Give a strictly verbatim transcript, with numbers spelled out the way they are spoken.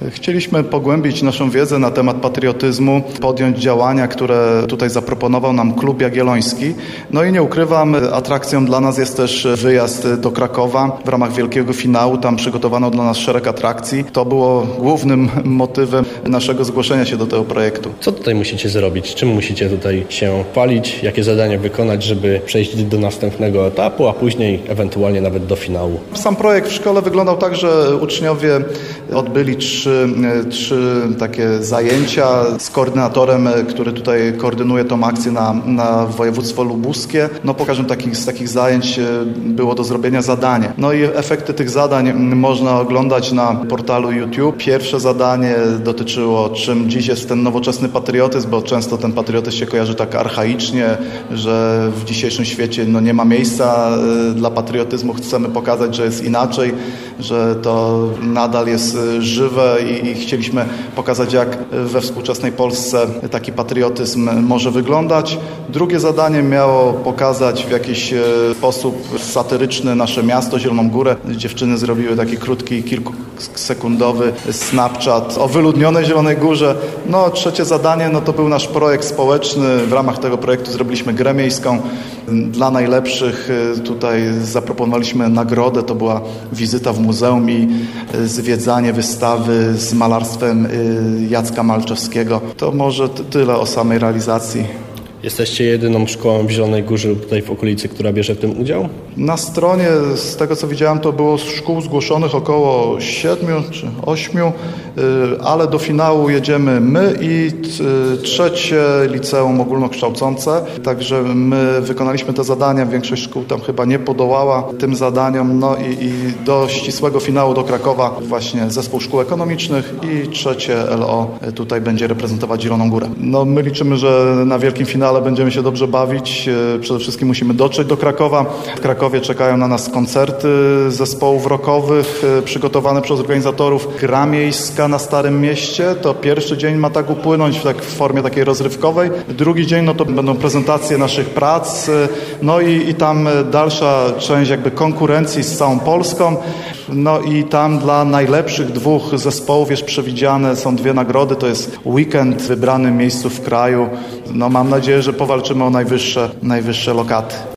Chcieliśmy pogłębić naszą wiedzę na temat patriotyzmu, podjąć działania, które tutaj zaproponował nam Klub Jagielloński. No i nie ukrywam, atrakcją dla nas jest też wyjazd do Krakowa w ramach wielkiego finału. Tam przygotowano dla nas szereg atrakcji. To było głównym motywem naszego zgłoszenia się do tego projektu. Co tutaj musicie zrobić? Czym musicie tutaj się chwalić? Jakie zadania wykonać, żeby przejść do następnego etapu, a później ewentualnie nawet do finału? Sam projekt w szkole wyglądał tak, że uczniowie odbyli trzy, trzy takie zajęcia z koordynatorem, który tutaj koordynuje tą akcję na, na województwo lubuskie. No po każdym takich, z takich zajęć było do zrobienia zadanie. No i efekty tych zadań można oglądać na portalu YouTube. Pierwsze zadanie dotyczyło, czym dziś jest ten nowoczesny patriotyzm, bo często ten patriotyzm się kojarzy tak archaicznie, że w dzisiejszym świecie no, nie ma miejsca dla patriotyzmu. Chcemy pokazać, że jest inaczej, że to nadal jest żywe i, i chcieliśmy pokazać, jak we współczesnej Polsce taki patriotyzm może wyglądać. Drugie zadanie miało pokazać w jakiś sposób satyryczny nasze miasto, Zieloną Górę. Dziewczyny zrobiły taki krótki, kilkusekundowy Snapchat o wyludnionej Zielonej Górze. No trzecie zadanie no to był nasz projekt społeczny. W ramach tego projektu zrobiliśmy grę miejską. Dla najlepszych tutaj zaproponowaliśmy nagrodę. To była wizyta w muzeum i zwiedzanie wystawy z malarstwem Jacka Malczewskiego. To może tyle o samej realizacji. Jesteście jedyną szkołą w Zielonej Górze lub tutaj w okolicy, która bierze w tym udział? Na stronie, z tego co widziałem, to było szkół zgłoszonych około siedmiu czy ośmiu, ale do finału jedziemy my i trzecie liceum ogólnokształcące. Także my wykonaliśmy te zadania, większość szkół tam chyba nie podołała tym zadaniom. No i, i do ścisłego finału do Krakowa właśnie zespół szkół ekonomicznych i trzecie L O tutaj będzie reprezentować Zieloną Górę. No my liczymy, że na wielkim finale ale będziemy się dobrze bawić. Przede wszystkim musimy dotrzeć do Krakowa. W Krakowie czekają na nas koncerty zespołów rockowych przygotowane przez organizatorów. Gra miejska na Starym Mieście. To pierwszy dzień ma tak upłynąć w, tak, w formie takiej rozrywkowej. Drugi dzień no to będą prezentacje naszych prac. No i, i tam dalsza część jakby konkurencji z całą Polską. No i tam dla najlepszych dwóch zespołów jest przewidziane, są dwie nagrody. To jest weekend w wybranym miejscu w kraju. No mam nadzieję, że powalczymy o najwyższe, najwyższe lokaty.